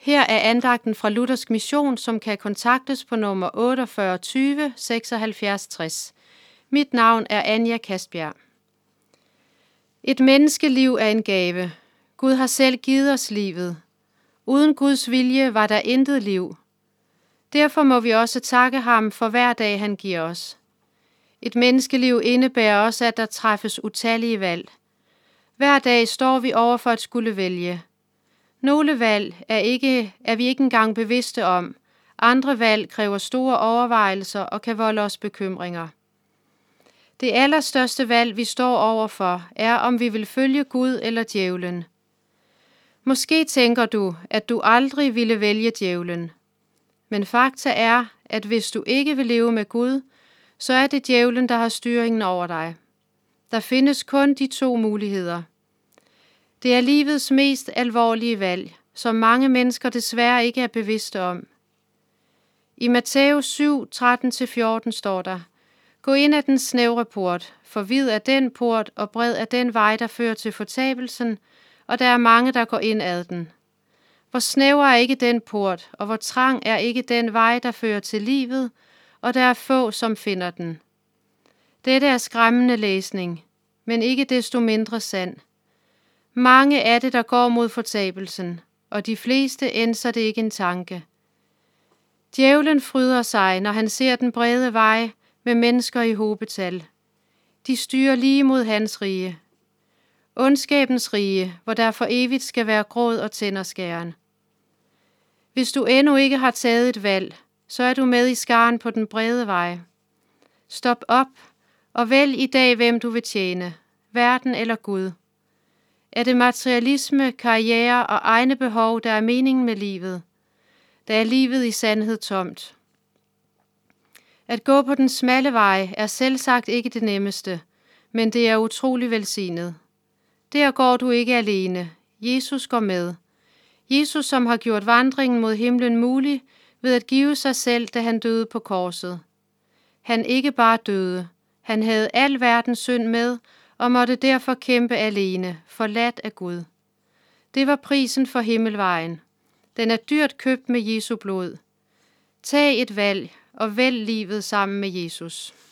Her er andagten fra Luthersk Mission, som kan kontaktes på nummer 48 20 76 60. Mit navn er Anja Kastbjerg. Et menneskeliv er en gave. Gud har selv givet os livet. Uden Guds vilje var der intet liv. Derfor må vi også takke ham for hver dag, han giver os. Et menneskeliv indebærer også, at der træffes utallige valg. Hver dag står vi over for at skulle vælge. Nogle valg er vi ikke engang bevidste om. Andre valg kræver store overvejelser og kan volde os bekymringer. Det allerstørste valg, vi står overfor, er, om vi vil følge Gud eller djævlen. Måske tænker du, at du aldrig ville vælge djævlen. Men fakta er, at hvis du ikke vil leve med Gud, så er det djævlen, der har styringen over dig. Der findes kun de to muligheder. Det er livets mest alvorlige valg, som mange mennesker desværre ikke er bevidste om. I Matthæus 7, 13-14 står der: Gå ind ad den snævre port, for vid er den port, og bred er den vej, der fører til fortabelsen, og der er mange, der går ind ad den. Hvor snæver er ikke den port, og hvor trang er ikke den vej, der fører til livet, og der er få, som finder den. Dette er skræmmende læsning, men ikke desto mindre sand. Mange er det, der går mod fortabelsen, og de fleste ænser det ikke en tanke. Djævlen fryder sig, når han ser den brede vej med mennesker i hobetal. De styrer lige mod hans rige. Ondskabens rige, hvor der for evigt skal være gråd og tænderskæren. Hvis du endnu ikke har taget et valg, så er du med i skaren på den brede vej. Stop op og vælg i dag, hvem du vil tjene, verden eller Gud. Er det materialisme, karriere og egne behov, der er meningen med livet? Der er livet i sandhed tomt. At gå på den smalle vej er selvsagt ikke det nemmeste, men det er utrolig velsignet. Der går du ikke alene. Jesus går med. Jesus, som har gjort vandringen mod himlen mulig ved at give sig selv, da han døde på korset. Han ikke bare døde. Han havde al verdens synd med og måtte derfor kæmpe alene, forladt af Gud. Det var prisen for himmelvejen. Den er dyrt købt med Jesu blod. Tag et valg og vælg livet sammen med Jesus.